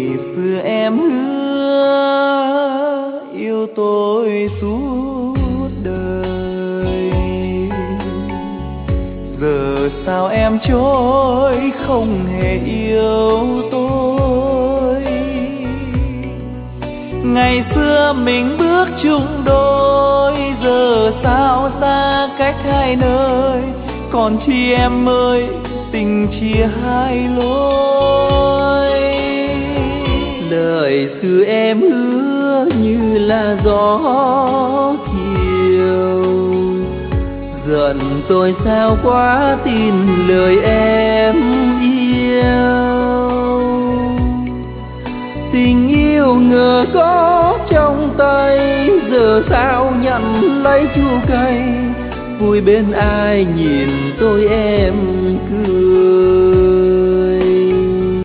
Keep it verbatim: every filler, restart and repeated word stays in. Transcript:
xưa em hứa yêu tôi suốt đời, giờ sao em chối không hề yêu tôi. Ngày xưa mình bước chung đôi, giờ sao xa cách hai nơi. Còn chi em ơi, tình chia hai lối. Lời xưa em hứa như là gió chiều, giận tôi sao quá tin lời em yêu. Tình yêu ngờ có trong tay, giờ sao nhận lấy chua cay. Vui bên ai nhìn tôi em cười.